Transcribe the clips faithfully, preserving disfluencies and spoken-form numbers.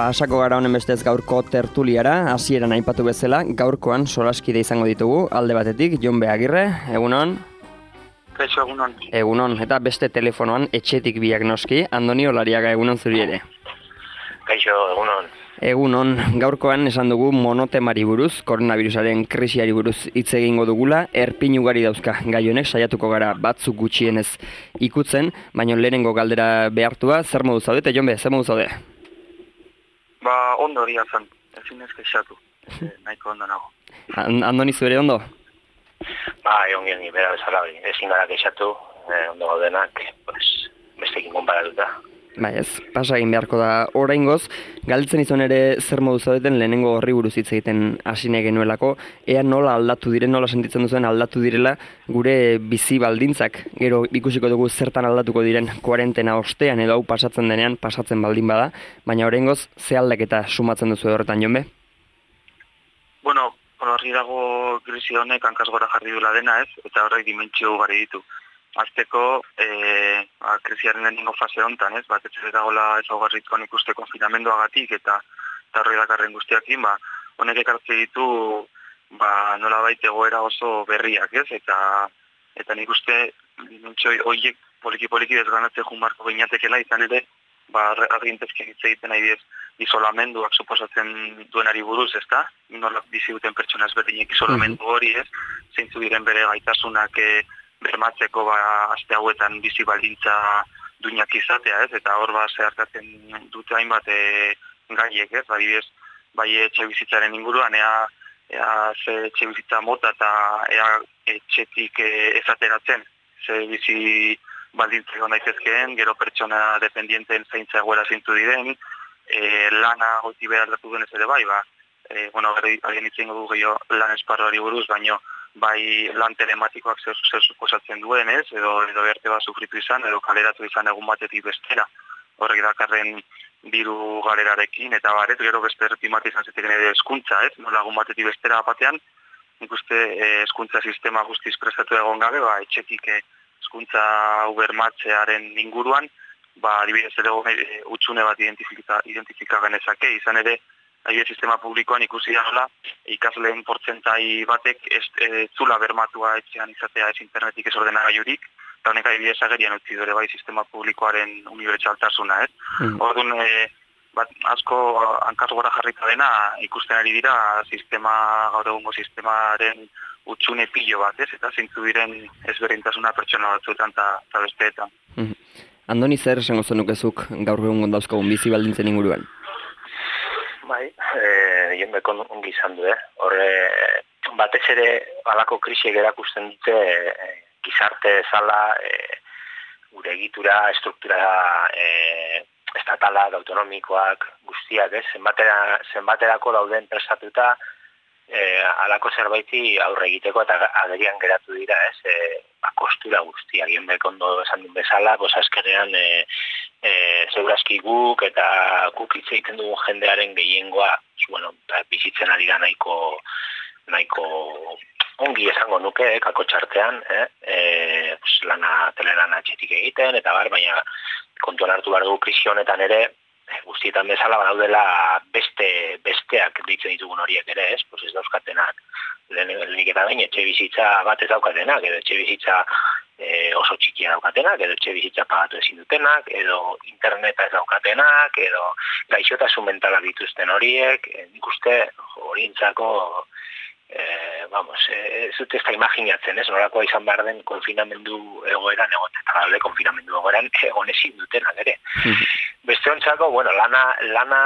pasako gara honen bestez gaurko tertuliara, hasieran aipatu bezala, gaurkoan solaskide izango ditugu, alde batetik, Jon Agirre, egunon? Kaixo, egunon. Egunon, eta beste telefonoan etxetik biak noski, Andoni Olariaga, egunon zuri ere. Kaixo, egunon. Egunon, gaurkoan esan dugu monotemari buruz, koronavirusaren krisiari buruz hitz egingo dugula, erpin ugari dauzka gai honek, saiatuko gara batzuk gutxienez ikutzen, baina lehenengo galdera behartua, zer modu zaudete, Jon, zer modu zaude? Ba, ondo hori azan, ezin ez kexatu, e, nahiko ondo nago. And, Andoni zure ondo? Ba, egon gengi, bera bezala hori, ezin gara kexatu, eh, ondo gaudenak, pues, bestekin konparatuta. Bai ez, pasa egin beharko da oraingoz, galdetzen izan ere zer modu zaudeten lehenengo horri buruz hitz egiten hasi nahi genuelako, ea nola aldatu diren, nola sentitzen duzuen aldatu direla gure bizi baldintzak, gero ikusiko dugu zertan aldatuko diren kuarentena ostean edo hau pasatzen denean, pasatzen baldin bada, baina oraingoz ze aldaketa sumatzen duzu horretan, Jon? Bueno, horri dago krisi honek hankaz gora jarri duela dena ez, eta horrek dimentsio ugari ditu. Azteko, e, ba, krisiaren lehenengo fase honetan, ez, bat ez dagoela ezaugarritkoan ikuste konfinamenduagatik eta eta horri dakarren guztiakin, ba, honek ekartze ditu, ba, nolabait egoera oso berriak, ez, eta eta nik uste, dimentsio horiek poliki-poliki desganatzen junbarko gineatekela, izan ere, ba, argintezke hitz egiten nahi diez, isolamenduak suposatzen duenari buruz, ezta? Nola bizi duten pertsona ezberdinek isolamendu hori, ez? Zeintzu diren bere gaitasunak e, bermatzeko ba aste hauetan bizi baldintza duinak izatea, ez? Eta hor ba zeharkatzen dute hainbat e, gaiek, ez? Adibidez, bai etxebizitzaren inguruan ea ea ze etxebizitza mota eta ea etxetik e, ez ateratzen, ze bizi baldintza egon daitezkeen, gero pertsona dependienteen zaintza egoera zeintu diren, e, lana goti behar datu denez ere bai, ba, e, bueno, garen itzen dugu gehiago lan esparroari buruz, baino bai lan telematikoak zer, zer suposatzen duen, ez, edo, edo berte bat sufritu izan, edo kaleratu izan egun batetik bestera, horrek dakarren diru galerarekin, eta baret, gero beste erretimati izan zeteken ere eskuntza, ez, nola egun batetik bestera batean, nik uste eskuntza sistema guztiz prestatu egon gabe, ba, etxetik eskuntza ubermatzearen inguruan, ba, adibidez ere e, utxune bat identifika, identifika genezake, izan ere, aire sistema publikoan ikusi dagoela, ikasleen portzentai batek ez e, zula bermatua etxean izatea ez internetik ez ordenagailurik, eta honek adibidez agerian utzi dure bai sistema publikoaren unibertsaltasuna, ez? Mm. Orduan, e, bat, asko hankaz gora jarrita dena ikusten ari dira sistema, gaur egungo sistemaren utxune pilo bat, ez? Eta zeintzu diren ezberdintasuna pertsona batzuetan eta besteetan. Mm. Andoni, zer esango zenukezuk gaur egun dauzkagun bizi baldintzen inguruan? Bai, e, jenbeko ongi izan du, eh? Horre, batez ere, alako krisiek erakusten dute e, gizarte zala, e, gure egitura, estruktura e, estatalak, autonomikoak, guztiak, ez? Zenbatera, zenbaterako dauden prestatuta, e, alako zerbaiti aurre egiteko eta agerian geratu dira, ez? E, ba, kostura guztiak, jenbeko ondo esan duen bezala, bosa eskenean, e, E, zeurazki guk eta guk hitz egiten dugu jendearen gehiengoa bueno, bizitzen ari da nahiko nahiko ongi esango nuke, eh, kako txartean, eh, e, pues, lana telelana etxetik egiten, eta bar, baina kontuan hartu behar dugu krisi honetan ere, guztietan bezala badaudela beste besteak ditzen ditugun horiek ere, ez? Pues ez dauzkatenak, lehenik eta bain, etxe bizitza bat ez daukatenak, edo etxe bizitza e, oso txikia daukatenak, edo etxe bizitza pagatu ezin dutenak, edo interneta ez daukatenak, edo gaixotasun mentalak dituzten horiek, e, nik uste horientzako Eh, vamos, ez dut ez da imaginatzen, ez, nolakoa izan behar den konfinamendu egoeran egoten, eta gabe konfinamendu egoeran egon ezin dutenak ere. Beste hontzako, bueno, lana, lana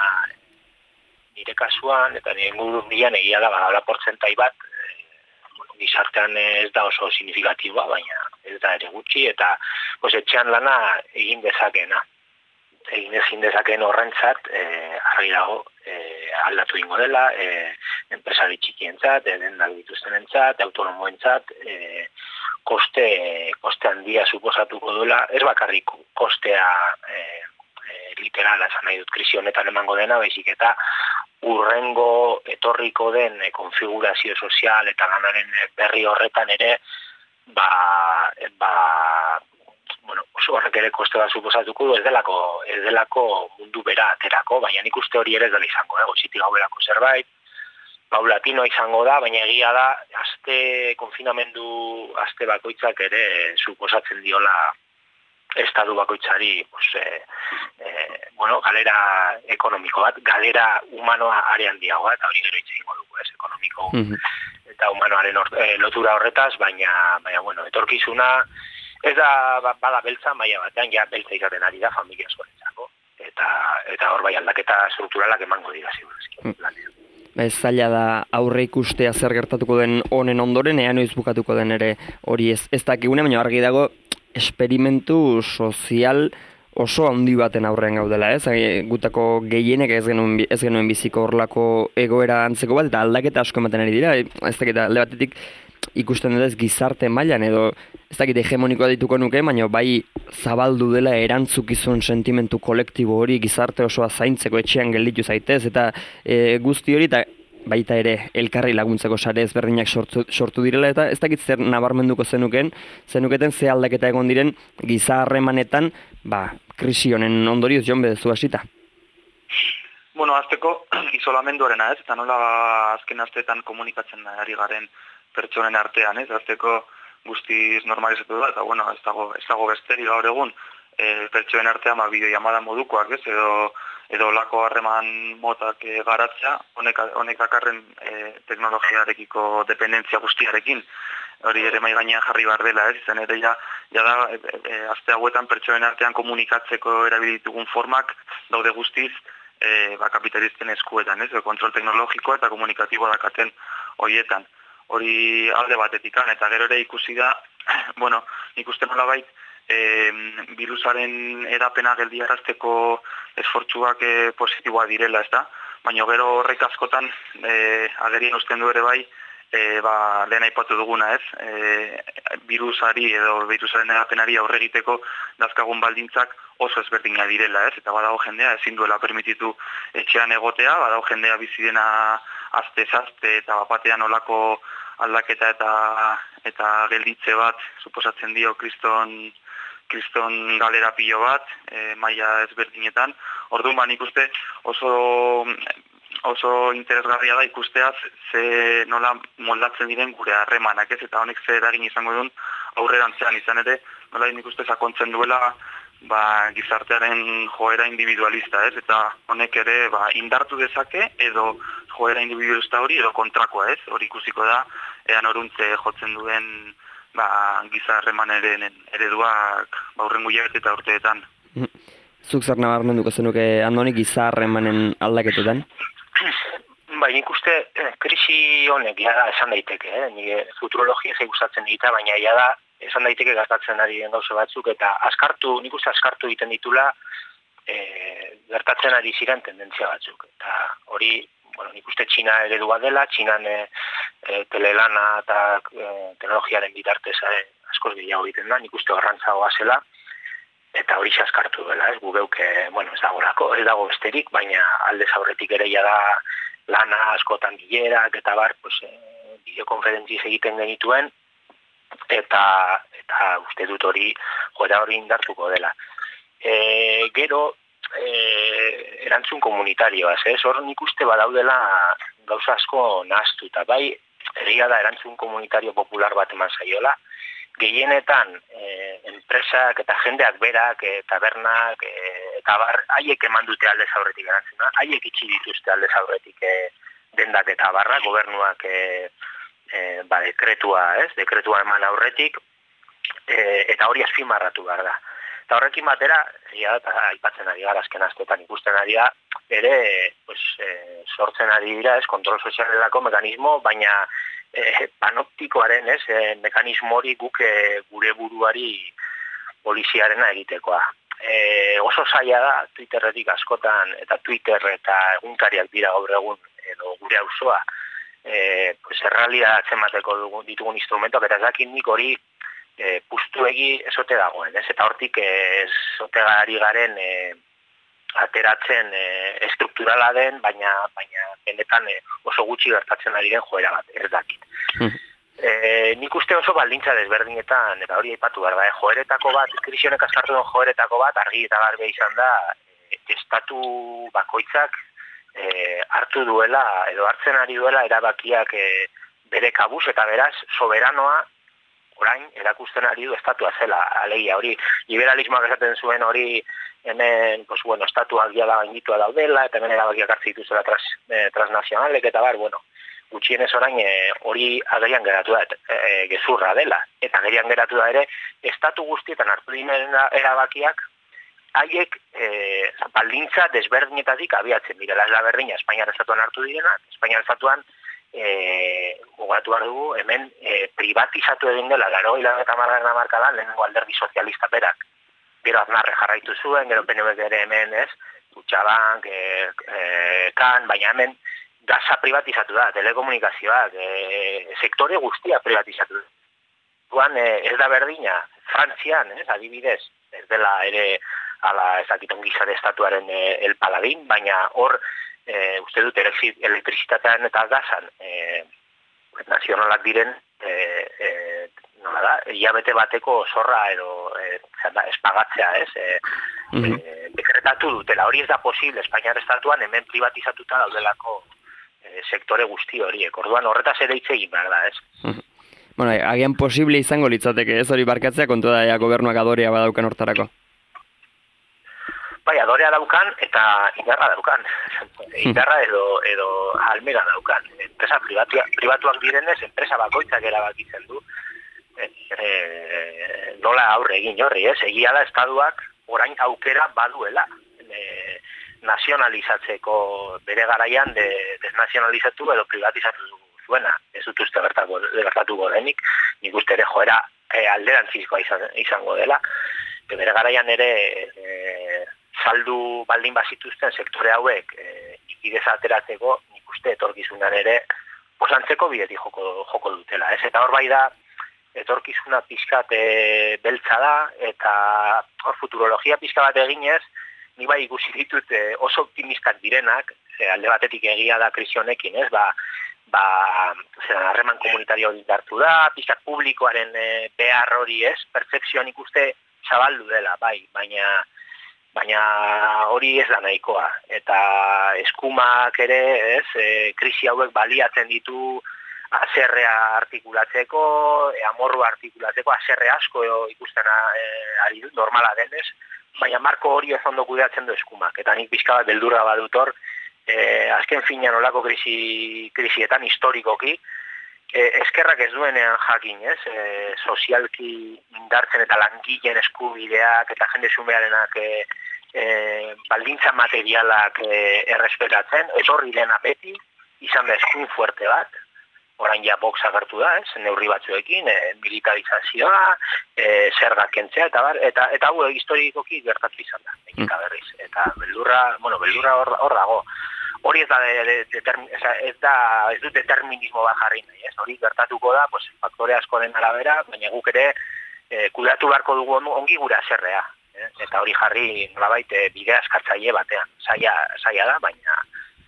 nire kasuan, eta nire ingurun dian egia da, badala portzentai bat, eh, bueno, gizartean ez da oso signifikatiboa, baina ez da ere gutxi, eta pues, etxean lana egin dezakena. Egin ezin dezakeen horrentzat, eh, argi dago, eh, aldatu ingo dela, eh, enpresari txikientzat, dendak dituztenentzat, autonomoentzat, eh, koste, koste handia suposatuko duela, ez bakarrik kostea eh, eh, literala esan nahi dut krisi honetan emango dena, baizik eta urrengo etorriko den eh, konfigurazio sozial eta lanaren berri horretan ere, ba, ba bueno, oso horrek ere koste bat suposatuko du, ez delako, ez delako mundu bera aterako, baina nik uste hori ere ez dela izango, eh? Goizitik gauerako zerbait, paulatino izango da, baina egia da, aste konfinamendu, aste bakoitzak ere suposatzen diola estadu bakoitzari, pues, eh, eh, bueno, galera ekonomiko bat, galera humanoa arean diagoa, eta hori gero itxegingo dugu, ez, ekonomiko eta humanoaren or, eh, lotura horretaz, baina, baina, bueno, etorkizuna, ez da, bada beltza, maila batean, ja beltza izaten ari da familia askorentzako, eta, eta hor bai aldaketa strukturalak emango dira, ziburazki, mm. planean. Ez zaila da aurre ikustea zer gertatuko den honen ondoren, ea noiz bukatuko den ere hori ez, ez dakigune, baina argi dago esperimentu sozial oso handi baten aurrean gaudela, ez? Gutako gehienek ez genuen, ez genuen biziko horlako egoera antzeko bat, eta aldaketa asko ematen ari dira, ez dakit, alde batetik ikusten dut gizarte mailan edo ez dakit hegemonikoa dituko nuke, baina bai zabaldu dela erantzukizun sentimentu kolektibo hori gizarte osoa zaintzeko etxean gelditu zaitez, eta e, guzti hori, eta baita ere elkarri laguntzeko sare ezberdinak sortu, sortu direla, eta ez dakit zer nabarmenduko zenuken, zenuketen ze aldaketa egon diren giza harremanetan, ba, krisi honen ondorioz jon bedezu hasita. Bueno, azteko isolamenduarena ez, eta nola azken asteetan komunikatzen ari garen pertsonen artean, ez, azteko guztiz normalizatu da, eta bueno, ez dago, ez dago besteri gaur egun, e, pertsonen artean ba, bideoiamada modukoak, ez, edo edo lako harreman motak e, garatzea, honek, honek akarren e, teknologiarekiko dependentzia guztiarekin, hori ere mai gainean jarri behar dela, ez, izan ere ja, ja da, e, e, azte hauetan pertsonen artean komunikatzeko erabilitugun formak daude guztiz, e, ba, kapitalisten eskuetan, ez, kontrol teknologikoa eta komunikatiboa dakaten horietan. Hori alde batetikan, eta gero ere ikusi da, bueno, ikusten nola bait, e, virusaren edapena geldiarazteko esfortzuak e, positiboa direla, ez da? Baina gero horrek askotan e, agerien usten du ere bai, e, ba, lehen aipatu duguna, ez? E, virusari edo virusaren edapenari aurre egiteko dazkagun baldintzak oso ezberdina direla, ez? Eta badago jendea ezin duela permititu etxean egotea, badago jendea bizidena azte-zazte eta bapatean olako aldaketa eta eta gelditze bat suposatzen dio kriston kriston galera pilo bat, e, maila ezberdinetan. Orduan, ba, nik uste oso oso interesgarria da ikustea ze nola moldatzen diren gure harremanak, ez, eta honek zer eragin izango duen aurrerantzean izan ere, nola nik uste sakontzen duela ba, gizartearen joera individualista, ez, eta honek ere ba, indartu dezake edo joera individualista hori edo kontrakoa, ez, hori ikusiko da, ean oruntze jotzen duen ba, gizarremaneren ereduak ba, hurrengo hilabete eta urteetan. Zuk zer nabarmenduko zenuke Andoni gizarremanen aldaketetan? Bai, nik uste eh, krisi honek ja da esan daiteke, eh? Nire futurologia ez gustatzen dita, baina ja da esan daiteke gertatzen ari den gauza batzuk, eta askartu, nik uste askartu egiten ditula eh, gertatzen ari ziren tendentzia batzuk. Eta hori, bueno, nik uste Txina eredua dela, Txinan eh, eh, telelana eta eh, teknologiaren bitartez eh, askoz gehiago egiten da, nik uste garrantzagoa zela, eta hori askartu dela, ez, gu geuk, bueno, ez dago, ez dago besterik, baina aldez aurretik ere ja da lana askotan bilerak, eta bar, pues, eh, bideokonferentziz egiten genituen, eta, eta uste dut hori, joera hori indartuko dela. E, gero, e, erantzun komunitarioaz, ez, hor nik uste badaudela gauza asko nahaztuta, bai, egia da erantzun komunitario popular bat eman zaiola, gehienetan eh, enpresak eta jendeak berak, eh, tabernak, eh, eta bar, haiek eman dute aldez aurretik erantzuna, haiek itxi dituzte aldez aurretik eh, dendak eta barra, gobernuak eh, eh, ba, dekretua, ez, dekretua eman aurretik, eh, eta hori azpimarratu behar da. Eta horrekin batera, ja, eta aipatzen ari gara azken astetan ikusten ari da, ere pues, eh, sortzen ari dira, ez, kontrol sozialerako mekanismo, baina E, panoptikoaren, ez, e, mekanismo hori guk e, gure buruari poliziarena egitekoa. E, oso zaila da, Twitterretik askotan, eta Twitter eta egunkariak dira gaur egun, edo gure auzoa, e, pues, errealia atzemateko ditugun instrumentoak, eta ezakin nik hori e, puztuegi ezote dagoen, ez, eta hortik ez ezote gari garen e, ateratzen e, estrukturala den, baina baina benetan e, oso gutxi gertatzen ari den joera bat, ez dakit. E, nik uste oso baldintza desberdinetan, eta hori aipatu behar da, eh? joeretako bat, krisi honek azkartu den joeretako bat, argi eta garbi izan da, e, estatu bakoitzak e, hartu duela, edo hartzen ari duela erabakiak e, bere kabuz, eta beraz, soberanoa, orain, erakusten ari du estatua zela, alegia, hori, liberalismoak esaten zuen hori, hemen, pues, bueno, estatuak jada gainditua daudela, eta hemen erabakiak hartzi dituzela tras, eh, transnazionalek, eta bar, bueno, gutxienez orain hori e, agerian geratu da, e, gezurra dela. Eta agerian geratu da ere, estatu guztietan hartu diren erabakiak, haiek e, baldintza desberdinetatik abiatzen direla. Ez da berdina, Espainiar estatuan hartu direna, Espainiar estatuan e, gogatu behar dugu, hemen e, privatizatu egin dela, laro hilabete eta margarren hamarkadan, lehenengo alderdi sozialista berak. Gero Aznarre jarraitu zuen, gero P N V ere hemen, ez, Kutxabank, e, e, kan, baina hemen, gaza privatizatu da, telekomunikazioak, e, sektore guztia privatizatu da. Duan, e, ez da berdina, Frantzian, ez, adibidez, ez dela ere, ala ezakiton gizare estatuaren e, el paladin, baina hor, e, uste dut, elektrizitatean eta gazan, e, nazionalak diren, e, e, nola da, hilabete bateko zorra edo e, da, espagatzea, ez, e, mm-hmm. e, dekretatu dutela. Hori ez da posible, Espainiar estatuan hemen privatizatuta daudelako sektore guzti horiek. Orduan horretaz ere hitz egin behar da, ez? Bueno, agian posible izango litzateke, ez hori barkatzea kontu da ja gobernuak adorea badaukan hortarako. Bai, adorea daukan eta indarra daukan. Indarra edo edo almega daukan. Enpresa pribatuak, pribatuak direnez, enpresa bakoitzak erabakitzen du. E, e, nola aurre egin horri, ez? Egia da estatuak orain aukera baduela. E, nazionalizatzeko bere garaian de, desnazionalizatu edo privatizatu zuena. Ez dut uste gertatuko denik, nik uste ere joera e, alderantzizkoa izan, izango dela. E, bere garaian ere e, saldu baldin bazituzten sektore hauek e, ikidez ateratzeko, nik uste etorkizunan ere posantzeko bidetik joko, joko dutela. Ez? Eta hor bai da, etorkizuna pixkat e, beltza da, eta hor futurologia pixka bat eginez, ni bai ikusi ditut eh, oso optimistak direnak, eh, alde batetik egia da krisi honekin, ez, ba, ba, zeran, harreman komunitario hori hartu da, pixkat publikoaren eh, behar hori, ez, pertzepzioan ikuste zabaldu dela, bai, baina, baina hori ez da nahikoa, eta eskumak ere, ez, eh, krisi hauek baliatzen ditu aserrea artikulatzeko, e, amorrua artikulatzeko, aserre asko ikusten eh, ari dut, normala denez, baina marko hori ez ondo kudeatzen du eskumak. Eta nik pixka bat beldurra badutor, eh, azken finean olako krisi, krisietan historikoki, eh, eskerrak ez duenean jakin, ez? Eh, sozialki indartzen eta langileen eskubideak eta jende xumearenak eh, eh, baldintza materialak eh, errespetatzen, ez horri dena beti, izan da eskuin fuerte bat, orain ja box agertu da, ez, neurri batzuekin, e, militarizazioa, e, zergak kentzea, eta bar, eta, eta hau historikoki gertatu izan da, nekika berriz. Eta beldurra, bueno, beldurra hor, hor dago. Hori ez da, de, de, determin, ez da, ez dut determinismo bat jarri nahi, ez, hori gertatuko da, pues, faktore askoren arabera, baina guk ere e, kudatu beharko dugu ongi gure aserrea. Eh? Eta hori jarri, nolabait, e, bidea eskatzaile batean. Zaila, zaila da, baina...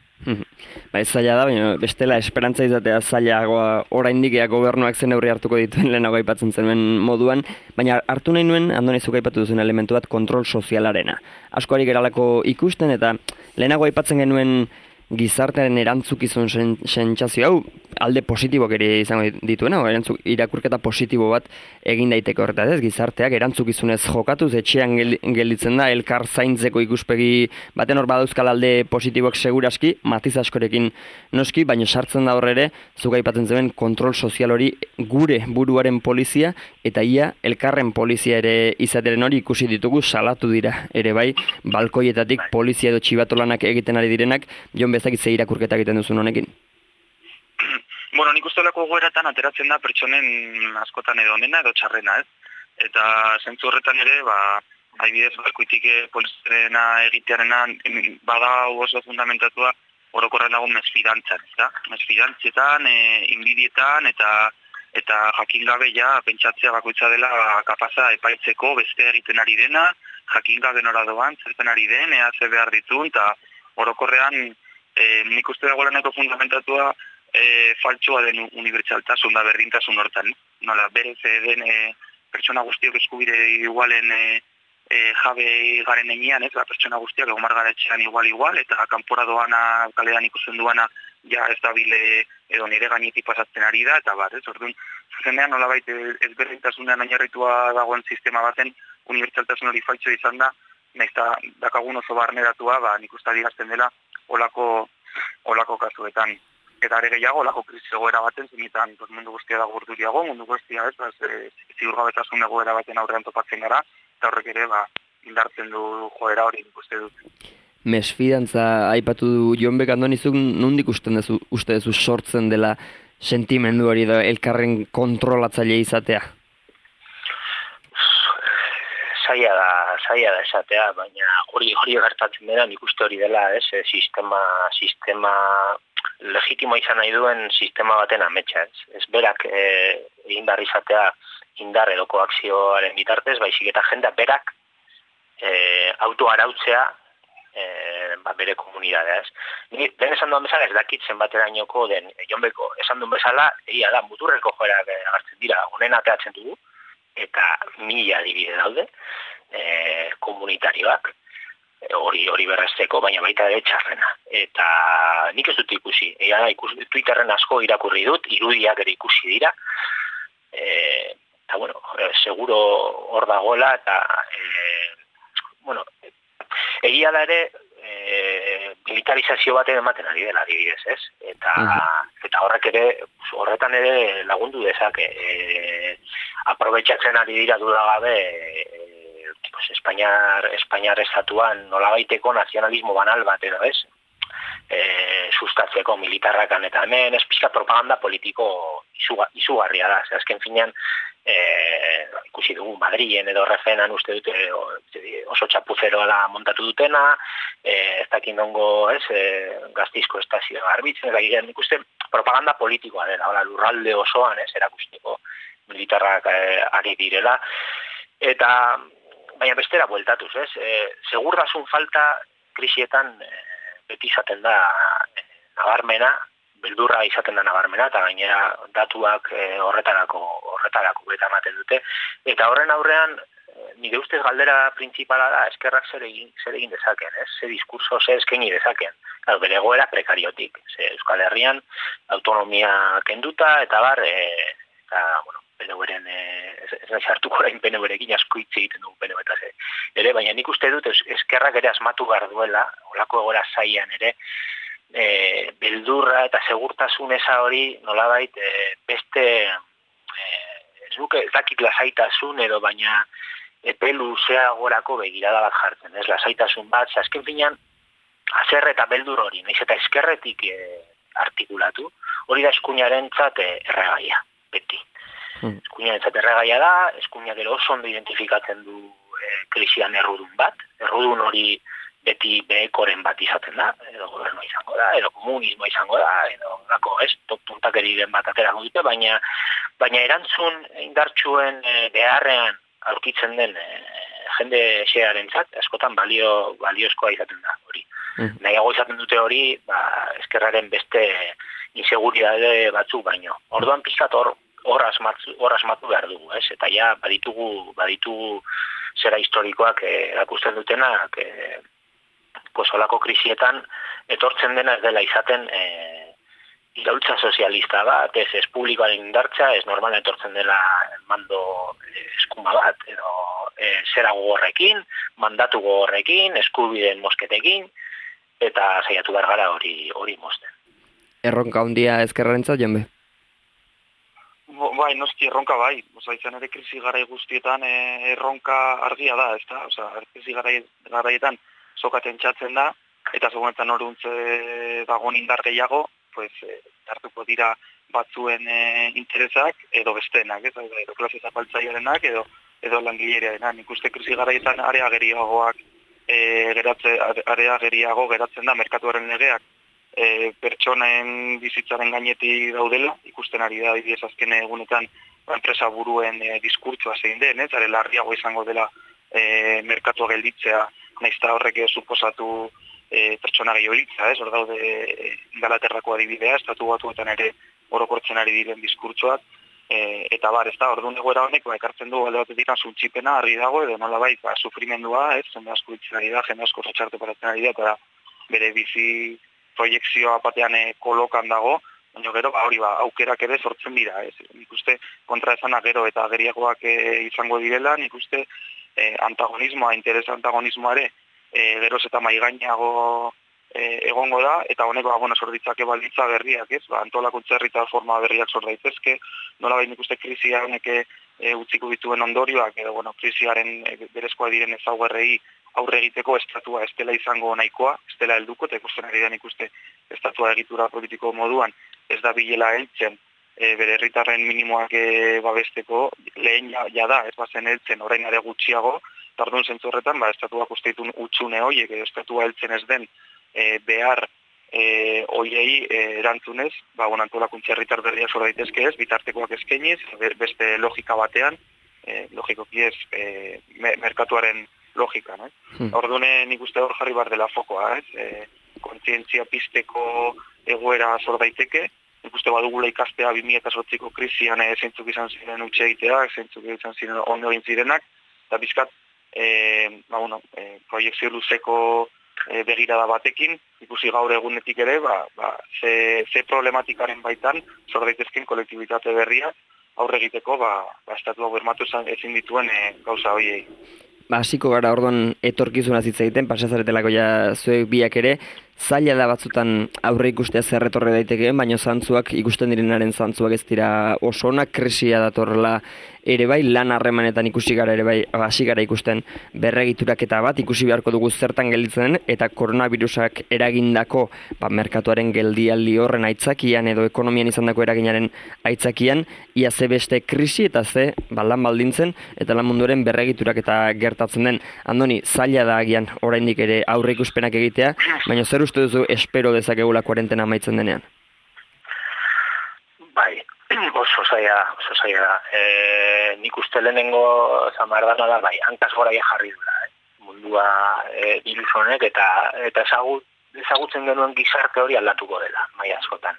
Ba, ez zaila da, baina bestela esperantza izatea zailagoa oraindik ea gobernuak zen neurri hartuko dituen lehenago aipatzen zenuen moduan, baina hartu nahi nuen, Andoni zuk aipatu duzuen elementu bat, kontrol sozialarena. Asko ari geralako ikusten eta lehenago aipatzen genuen gizartearen erantzukizun sentsazio hau alde positibok ere izango dituena, erantzuk, irakurketa positibo bat egin daiteke horretaz, ez? Gizarteak erantzukizunez jokatuz, etxean gelditzen da, elkar zaintzeko ikuspegi baten hor badauzkal alde positibok seguraski, matiz askorekin noski, baina sartzen da horre ere, zuk aipatzen zuen kontrol sozial hori gure buruaren polizia, eta ia elkarren polizia ere izateren hori ikusi ditugu, salatu dira ere bai, balkoietatik polizia edo txibatolanak egiten ari direnak, Jon bezakit ze irakurketa egiten duzun honekin. Bueno, nik uste olako goeratan ateratzen da pertsonen askotan edo onena edo txarrena, ez? Eta zentzu horretan ere, ba, haibidez, balkoitik polizarena egitearena bada oso fundamentatua orokorren dago mesfidantzan, ez da? Mesfidantzietan, e, inbidietan eta eta jakin gabe ja pentsatzea bakoitza dela kapaza epaitzeko beste egiten ari dena, jakin gabe nora doan, zerten ari den, ea ze behar ditun, eta orokorrean e, nik uste dagoelaneko fundamentatua e, faltsua den unibertsaltasun da berdintasun hortan. Nola, berez den e, pertsona guztiok eskubide igualen e, e, jabe garen enean, ez, ba, pertsona guztiak egon gara etxean igual-igual, eta kanpora doana, kalean ikusten duana, ja ez da bile edo nire gainetik pasatzen ari da, eta bat, ez, orduan, zuzenean nolabait ezberdintasunean oinarritua dagoen sistema baten unibertsaltasun hori faltxo izan da, nahiz eta dakagun oso barneratua, ba, nik uste adierazten dela olako, olako kasuetan. Eta are gehiago, olako krisi egoera baten, zenitan pues, mundu guztia da gurduriago, mundu guztia, ez, ba, e, ziurgabetasun egoera baten aurrean topatzen gara, eta horrek ere, ba, indartzen du joera hori nik uste dut. Mesfidantza aipatu du Jon Bek Andonizuk, nondik uste duzu, uste duzu sortzen dela sentimendu hori da elkarren kontrolatzaile izatea? Zaila da, zaila da esatea, baina hori hori gertatzen dela, nik uste hori dela, ez, sistema, sistema legitimo izan nahi duen sistema baten ametsa, ez. Ez berak e, egin behar izatea indar edo koakzioaren bitartez, baizik eta jendea berak e, autoarautzea e, ba, bere komunidadea, ez. Ni, lehen esan duen bezala ez dakit zenbaterainoko den, Jon Beko esan duen bezala, egia da, muturreko joerak agertzen dira, honen ateatzen dugu, eta mila adibide daude, e, komunitarioak, e, hori hori berrezteko, baina baita ere txarrena. Eta nik ez dut ikusi, ea ikus, Twitterren asko irakurri dut, irudiak ere ikusi dira, e, eta bueno, e, seguro hor dagoela, eta e, bueno, egia da ere, e, militarizazio baten ematen ari dela adibidez, ez? Eta, uh-huh. eta horrek ere, horretan ere lagundu dezake, e, aprobetxatzen ari dira dudagabe e, pues, Espainiar, Espainiar estatuan nolabaiteko nazionalismo banal bat edo, ez? E, sustatzeko militarrakan eta hemen ez pixka propaganda politiko izuga, izugarria da, ze azken finean e, ikusi dugu Madrilen edo Refenan uste dute oso txapuzeroa da montatu dutena, e, ez dakin dongo ez, e, Gaztizko estazio garbitzen, eta ikuste propaganda politikoa dela, hola, lurralde osoan ez, erakusteko militarrak e, ari direla, eta baina bestera bueltatuz, ez, e, segurtasun falta krisietan e, beti izaten da e, nabarmena, beldurra izaten da nabarmena, eta gainera datuak e, horretarako horretarako beta ematen dute, eta horren aurrean e, nire ustez galdera printzipala da eskerrak zer egin, zer egin dezaken, ez? Ze diskurso zer eskaini dezaken. Claro, bere egoera prekariotik, ze Euskal Herrian autonomia kenduta, eta bar, e, eta, bueno, P N V-ren, ez, ez nahi hartuko orain P N V-rekin asko hitz egiten dugu P N V-etaz ere, baina nik uste dut eskerrak ere asmatu behar duela, olako egoera zaian ere, e, beldurra eta segurtasun eza hori nolabait e, beste, e, ez duke ez dakit lasaitasun edo baina epe luzeagorako begirada bat jartzen, ez lasaitasun bat, azken finean, haser eta beldur hori, nahiz eta eskerretik e, artikulatu, hori da eskuinarentzat e, erregaia, beti. Hmm. Eskuinarentzat erregaia da, eskuinak ere oso ondo identifikatzen du e, krisian errudun bat, errudun hori beti behekoren bat izaten da, edo gobernoa izango da, edo komunismoa izango da, edo lako, ez, puntakeriren bat aterango dute, baina, baina erantzun indartsuen e, beharrean aurkitzen den e, jende xearentzat, askotan balio, baliozkoa izaten da hori. Mm. Nahiago izaten dute hori, ba, eskerraren beste inseguridade batzuk baino. Orduan pizkat hor, hor asmatu, hor asmatu behar dugu, ez? Eta ja baditugu, baditugu zera historikoak erakusten eh, dutenak, eh, pues holako krisietan etortzen dena ez dela izaten eh, iraultza sozialista bat, ez ez publikoaren indartza, ez normala etortzen dela mando eskuma bat, edo e, zera gogorrekin, mandatu gogorrekin, eskubideen mosketekin, eta saiatu behar gara hori hori mozten. Erronka handia ezkerrarentzat, Jon Be? Bai, noski erronka bai. Osa, izan ere krisi garai guztietan e, erronka argia da, ez da? Osa, krisi garai, garaietan sokaten txatzen da, eta segunetan horuntze dagoen indar gehiago, pues, e, hartuko dira batzuen e, interesak, edo besteenak, ez? Edo klase zapaltzailerenak, edo edo langileriarena. Nik uste krisi garaietan area geriagoak e, geratze, area geriago geratzen da merkatuaren legeak e, pertsonen bizitzaren gainetik daudela, ikusten ari da adibidez azken egunetan enpresa buruen e, diskurtsoa zein den, ez? Are larriago izango dela e, merkatua gelditzea, nahiz eta horrek suposatu e, pertsona gehiago hiltza, ez? Hor daude e, Ingalaterrako adibidea, estatu batuetan ere orokortzen ari diren diskurtsoak, e, eta bar, ez da, orduan egoera honek, ba, ekartzen du alde batetik suntsipena argi dago, edo nolabait, ba, sufrimendua, ez? Jende asko hiltzen ari da, jende asko zatxarte paratzen ari da, eta bere bizi proiekzioa batean e, kolokan dago, baina gero, ba, hori, ba, aukerak ere sortzen dira, ez? Nik uste kontra esanak gero eta ageriagoak e, izango direla, nik uste e, antagonismoa, interes antagonismoa ere, e, geroz eta maigainago e, egongo da, eta honek, ba, bueno, sor ditzake baldintza berriak, ez? Ba, antolakuntza herrita forma berriak sor daitezke, nola nik uste krisia honek e, utziko dituen ondorioak, edo, bueno, krisiaren e, berezkoa diren ezaugarrei aurre egiteko estatua ez dela izango nahikoa, ez dela helduko, eta ikusten ari da nik uste estatua egitura politiko moduan ez da bilela heltzen, e, bere herritarren minimoak e, babesteko, lehen ja, ja da, ez bazen heltzen, orain are gutxiago, eta orduan zentzu horretan, ba, estatuak uste ditun utxune horiek, edo estatua heltzen ez den e, behar e, hoiei e, erantzunez, ba, bon, antolakuntza herritar berriak sor daitezke ez, bitartekoak eskainiz, beste logika batean, e, logikoki ez, e, merkatuaren logika, no? Hmm. Orduan nik uste hor jarri bar dela fokoa, ez? E, kontzientzia pizteko egoera sor daiteke, nik uste badugula ikastea bi mila zortziko krisian e, zeintzuk izan ziren utxe egiteak, zeintzuk izan ziren ondo egin zirenak, eta bizkat, e, ba, bueno, e, proiekzio luzeko e, begirada batekin, ikusi gaur egunetik ere, ba, ba, ze, ze problematikaren baitan sor daitezken kolektibitate berria aurre egiteko, ba, ba estatua bermatu ezin dituen e, gauza horiei. Ba, hasiko gara orduan etorkizuna hitz egiten, pasazaretelako ja zuek biak ere, zaila da batzutan aurre ikustea zer etorri daitekeen, baina zantzuak ikusten direnaren zantzuak ez dira oso onak, krisia datorrela ere bai, lan harremanetan ikusi gara ere bai, hasi gara ikusten berregituraketa bat, ikusi beharko dugu zertan gelditzen, eta koronavirusak eragindako ba, merkatuaren geldialdi horren aitzakian edo ekonomian izandako eraginaren aitzakian, ia ze beste krisi eta ze ba, lan baldintzen eta lan munduaren berregituraketa gertatzen den. Andoni, zaila da agian oraindik ere aurre ikuspenak egitea, baina zer uste duzu espero dezakegula kuarentena amaitzen denean? Bai, oso zaila, oso zaila da. E, nik uste lehenengo zamardana da, bai, hankaz gora jarri dula, eh? Mundua e, virus honek, eta, eta ezagut, ezagutzen genuen gizarte hori aldatuko dela, mai askotan.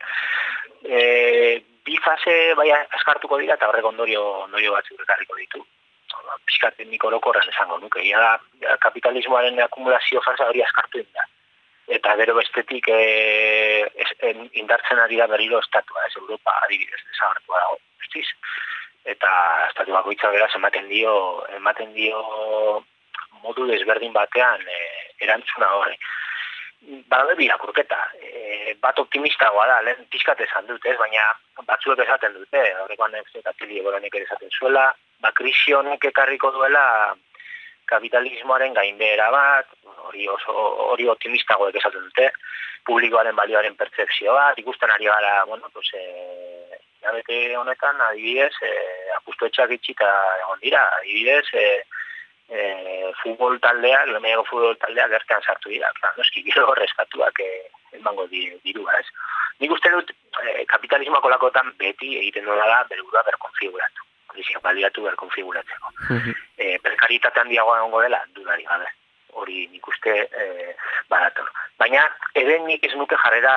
E, bi fase bai askartuko dira, eta horrek ondorio, ondorio batzuk ekarriko ditu. Piskaten nik orokorren esango nuke, ja da kapitalismoaren akumulazio fase hori askartu da. Eta gero bestetik e, es, en, indartzen ari da berriro estatua, ez Europa adibidez, desagertua dago, estiz? Eta estatu bakoitza beraz ematen dio, ematen dio modu desberdin batean e, erantzuna horre. Badaude birakurketa, e, bat optimistagoa da, lehen pixkat esan dut, ez? Baina batzuek esaten dute, horrekoan eta tili egoranek ere esaten zuela, ba, krisi honek ekarriko duela kapitalismoaren gainbehera bat, hori oso hori optimistagoek esaten dute, publikoaren balioaren pertzepzio bat, ikusten ari gara, bueno, pues eh jabete honetan adibidez, eh apustu etxak itxita egon dira, adibidez, eh eh futbol taldeak, lemego futbol taldeak gertean sartu dira, claro, noski gero reskatuak eh emango dirua, ez? Nik uste dut eh, kapitalismoak olakotan beti egiten dola da berburua berkonfiguratu. Krisiak baliatu berkonfiguratzeko. E, Prekaritatean handiagoa egongo dela, dudari gabe. Hori nik uste e, badator. Baina, ere nik ez nuke jarrera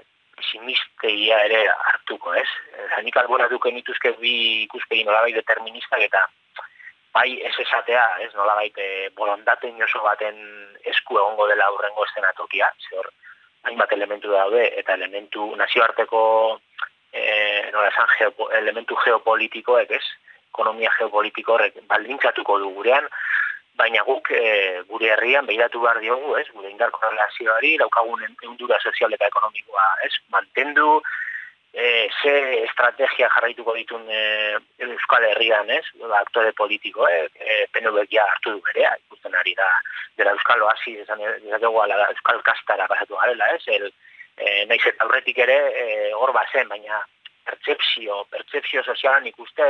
sinisteia ere hartuko, ez? Zanik alboratuko nituzke bi ikuspegi nolabait deterministak eta bai ez esatea, ez nolabait e, borondaten oso baten esku egongo dela aurrengo eszenatokia, zehor hainbat elementu daude eta elementu nazioarteko E, nola esan, geopo, elementu geopolitikoek, ez? Ekonomia geopolitiko horrek baldintzatuko du gurean, baina guk e, gure herrian behiratu behar diogu, ez? Gure indar korrelazioari, daukagun ehundura sozial eta ekonomikoa, ez? Mantendu, e, ze estrategia jarraituko ditun e, Euskal Herrian, ez? Aktore politiko, e, e, P N V ja hartu du berea, ikusten ari da, dela Euskal Oasi, esan dezakegu ala Euskal Kastara pasatu garela, ez? El, E, naiz eta aurretik ere hor e, bazen, baina pertsepzio, pertsepzio sozialan ikuste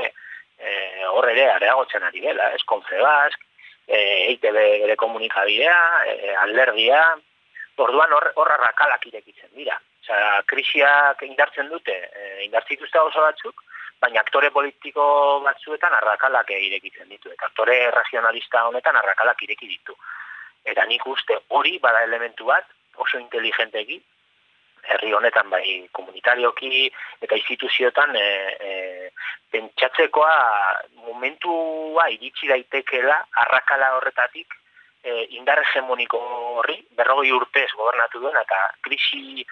hor e, ere areagotzen ari dela, ez Confebask, e, E I T B bere komunikabidea, e, alderdia, orduan hor, hor arrakalak irekitzen dira. Osea, krisiak indartzen dute, e, indartzen dituzte oso batzuk, baina aktore politiko batzuetan arrakalak irekitzen ditu, eta aktore razionalista honetan arrakalak ireki ditu. Eta nik uste hori bada elementu bat, oso inteligenteki, herri honetan bai komunitarioki eta instituzioetan e, e, pentsatzekoa momentua iritsi daitekeela arrakala horretatik e, indar hegemoniko horri berrogei urtez gobernatu duena eta krisi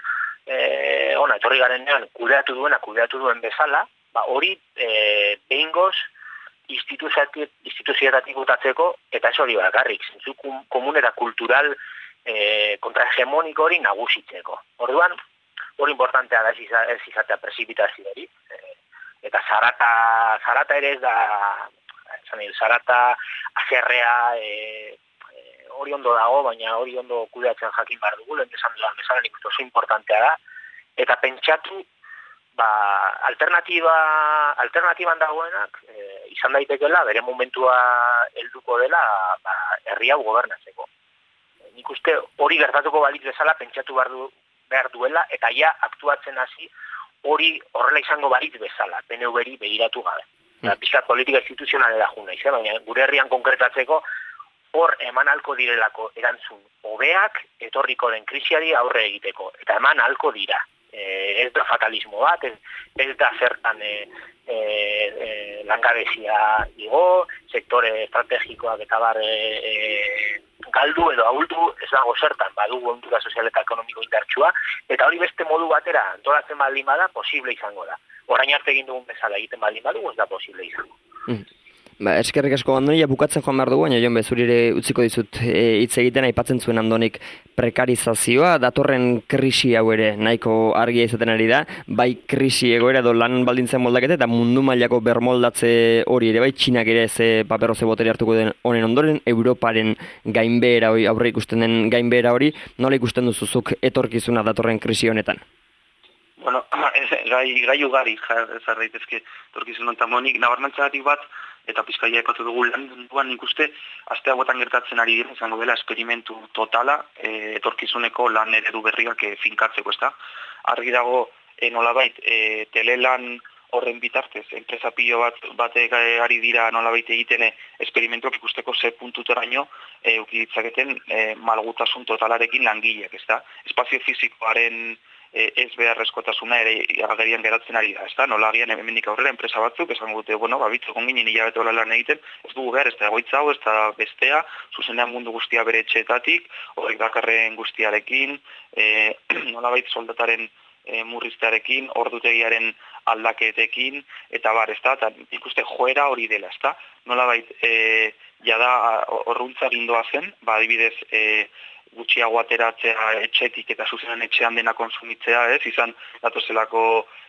e, ona etorri garenean kudeatu duena kudeatu duen bezala, ba hori e, behingoz instituzioetatik utatzeko eta ez hori bakarrik, zentzu komun eta kultural E, kontrahegemoniko hori nagusitzeko. Orduan, hori importantea da ez izatea prezipitazio hori. E, eta zarata, zarata ere ez da, esan, zarata azerrea e, e, hori ondo dago, baina hori ondo kudeatzen jakin behar dugu, lehen esan dudan bezala nik oso importantea da. Eta pentsatu, ba, alternatiba, alternatiban dagoenak, e, izan daitekeela, bere momentua helduko dela, ba, herri hau gobernatzeko. Nik uste hori gertatuko balitz bezala pentsatu behar, du, behar duela eta ja aktuatzen hasi hori horrela izango balitz bezala, P N V-ri begiratu gabe. Mm. Pixkat politika instituzionalera juna izan, baina gure herrian konkretatzeko hor eman halko direlako erantzun hobeak etorriko den krisiari aurre egiteko. Eta eman halko dira. E, ez da fatalismo bat, ez, ez da zertan e, e, e, langabezia igo, sektore estrategikoak eta bar e, e, galdu edo ahuldu ez dago zertan, badugu ontura sozial eta ekonomiko indartsua, eta hori beste modu batera antolatzen baldin bada, posible izango da. Orain arte egin dugun bezala egiten baldin badugu, ez da posible izango. Mm. Ba, eskerrik asko Andoni, bukatzen joan behar dugu, baina Jon bezurire utziko dizut e, hitz egiten aipatzen zuen Andonik prekarizazioa, datorren krisi hau ere nahiko argia izaten ari da, bai krisi egoera edo lan baldintzen moldaketa eta mundu mailako bermoldatze hori ere bai, Txinak ere ze papero ze botere hartuko den honen ondoren, Europaren gainbehera hori, aurre ikusten den gainbehera hori, nola ikusten duzuzuk etorkizuna datorren krisi honetan? Bueno, gai, gai ugari jar daitezke etorkizun honetan monik, nabarmentzagatik bat, eta pizkaia epatu dugu lan munduan nik uste aste hauetan gertatzen ari dira izango dela esperimentu totala e, etorkizuneko lan eredu berriak e, finkatzeko, ezta? Argi dago e, nolabait e, telelan horren bitartez enpresa pilo bat batek ari dira nolabait egiten esperimentuak ikusteko ze puntuteraino e, uki ditzaketen e, malgutasun totalarekin langileak, ezta? Espazio fisikoaren ez beharrezkotasuna ere agerian geratzen ari da, ezta? Nola agian hemendik aurrera enpresa batzuk esango dute, bueno, ba bitz egon ginen hilabete hola lan egiten, ez dugu behar, ez da egoitza hau, ez da bestea, zuzenean mundu guztia bere etxeetatik, horrek dakarren guztiarekin, e, nolabait soldataren e, murriztearekin, ordutegiaren aldaketekin, eta bar, ezta? Eta ikuste joera hori dela, ezta? Nolabait, e, jada horruntza gindoa zen, ba adibidez, e, gutxiago ateratzea etxetik eta zuzenan etxean dena konsumitzea, ez? Izan datozelako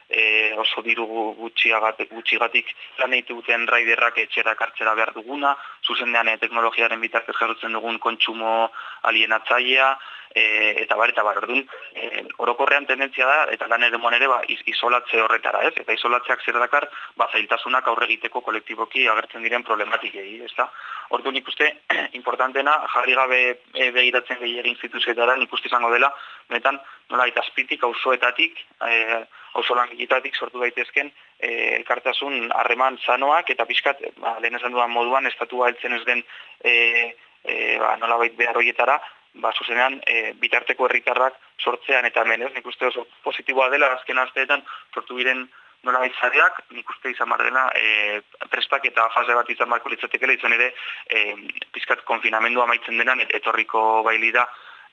e, oso diru gutxiagatik, gutxigatik lan egiten raiderrak etxera kartzera behar duguna, zuzenean e, teknologiaren bitartez jarrutzen dugun kontsumo alienatzailea, e, eta bar, eta bar, orduan, e, orokorrean tendentzia da, eta lan ere moan ere, ba, isolatze horretara, ez? Eta isolatzeak zer dakar, ba, zailtasunak aurre egiteko kolektiboki agertzen diren problematikei, ez da? Orduan ikuste, importantena, jarri gabe e, begiratzen gehiagin instituzioetara, ikuste izango dela, benetan, nola eta azpitik, auzoetatik, e, auzo langiletatik sortu daitezken, e, elkartasun harreman sanoak, eta pixkat, ba, lehen esan dudan moduan, estatua heltzen ez den, e, e, ba, nola bait behar horietara, ba, zuzenean, e, bitarteko herritarrak sortzean, eta hemen ez, nik uste oso positiboa dela, azken asteetan, sortu diren nola baitzareak, nik uste izan behar dena, e, prestak eta fase bat izan beharko litzatekela, izan ere, e, pizkat konfinamendua amaitzen denan, et, etorriko baili da,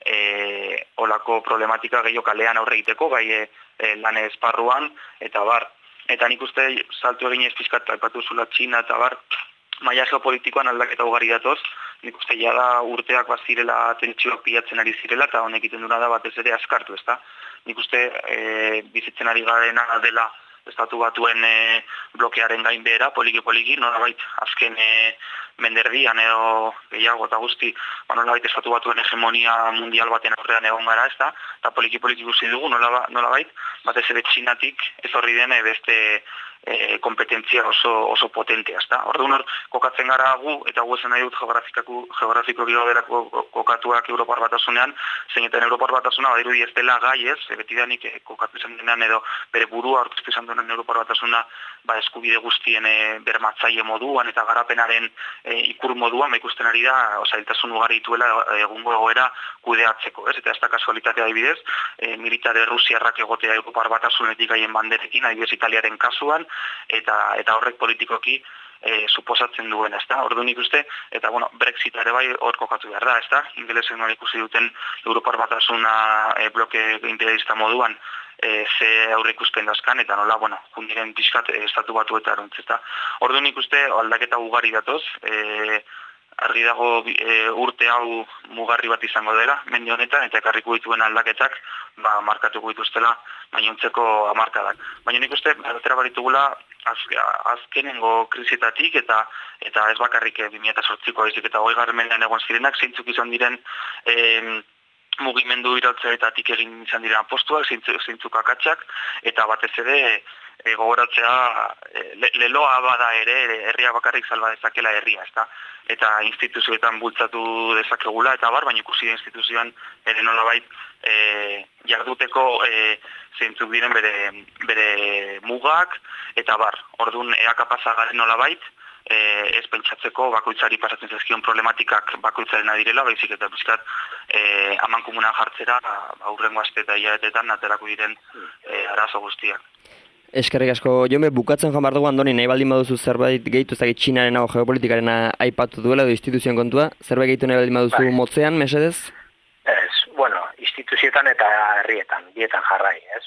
e, olako problematika gehiago kalean aurre egiteko, bai e, e, lan esparruan, eta bar. Eta nik uste saltu egin ez pizkat, aipatu zula Txina, eta bar, maila geopolitikoan aldaketa ugari datoz, nik uste jada urteak bazirela tentsioak pilatzen ari zirela, eta honek iten duna da batez ere askartu, ezta? Nik uste e, bizitzen ari garena dela estatu batuen e, blokearen gainbehera, poliki-poliki, nolabait azken e, menderdian edo gehiago eta guzti, ba, nolabait estatu batuen hegemonia mundial baten aurrean egon gara, ez da, eta poliki-poliki guzti dugu, nolabait, batez ere Txinatik ez horri den beste e, kompetentzia oso, oso potentea, ez da. Orduan hor, kokatzen gara gu, eta gu esan nahi dut geografiko geoderako kokatuak Europar Batasunean, zeinetan Europar Batasuna badirudi ez dela gai ez, betidanik e, kokatu izan denean edo bere burua aurkeztu izan ondoren Europar Batasuna ba, eskubide guztien e, bermatzaile moduan eta garapenaren e, ikur moduan, ikusten ari da, zailtasun ugari dituela egungo egoera kudeatzeko, ez? Eta ez da kasualitatea adibidez, e, militare Rusiarrak egotea Europar Batasunetik haien banderekin, adibidez Italiaren kasuan, eta eta horrek politikoki E, suposatzen duen, ez da, ordu nik uste, eta bueno, Brexit ere bai hor kokatu behar da, ez da, ingelesen nola ikusi duten Europar Batasuna e, bloke imperialista moduan, e, ze aurre ikusten dazkan, eta nola, bueno, jundiren pixkat e, estatu batu eta erontz, ez da. Ordu nik uste, aldaketa ugari datoz, e, argi dago e, urte hau mugarri bat izango dela, mendi honetan, eta ekarriko dituen aldaketak, ba, markatuko dituztela, gainontzeko hamarkadak. Baina nik uste, atera baritugula, Az, azkenengo krisietatik eta eta ez bakarrik bi mila zortziko baizik eta hogeigarren mendean egon zirenak, zeintzuk izan diren e, mugimendu iraultzailetatik egin izan diren apostuak, zeintzuk, zeintzuk akatsak, eta batez ere e, gogoratzea e, le, leloa bada ere herria bakarrik salba dezakela herria, ezta? Eta instituzioetan bultzatu dezakegula eta bar, baina ikusi instituzioan ere nolabait e, jarduteko e, zeintzuk diren bere, bere mugak eta bar. Orduan ea kapasa garen nolabait e, ez pentsatzeko bakoitzari pasatzen zaizkion problematikak bakoitzarena direla, baizik eta bizkat e, aman komunan jartzera aurrengo aste eta hilabetetan aterako diren e, arazo guztiak. Eskerrik asko, Jome, bukatzen joan behar dugu Andoni, nahi baldin baduzu zerbait gehitu, ez dakit Txinarena o geopolitikarena aipatu duela edo instituzioen kontua, zerbait gehitu nahi baldin baduzu bai. Motzean, mesedez? Ez, bueno, instituzioetan eta herrietan, bietan jarrai, ez?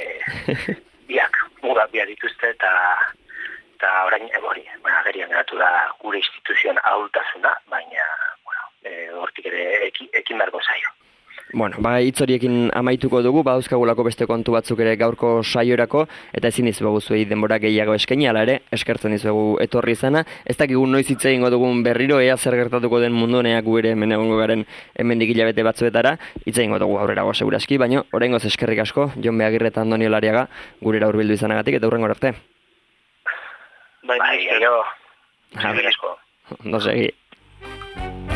E, biak, mugak biak dituzte eta eta orain hori, bueno, agerian geratu da gure instituzioen ahultasuna, baina, bueno, e, hortik ere ekin, ekin beharko zaio. Bueno, ba, hitz horiekin amaituko dugu, badauzkagulako beste kontu batzuk ere gaurko saiorako, eta ezin dizuegu zuei denbora gehiago eskaini, hala ere, eskertzen dizuegu etorri izana. Ez dakigu noiz hitz egingo dugun berriro, ea zer gertatuko den munduneak gure hemen egongo garen hemendik hilabete batzuetara, hitz egingo dugu aurrerago seguraski, baina oraingoz eskerrik asko, Jon Agirre eta Andoni Olariaga gurera hurbildu izanagatik, eta hurrengo arte. Bai, bai, gero, eskerrik asko. Ondo segi.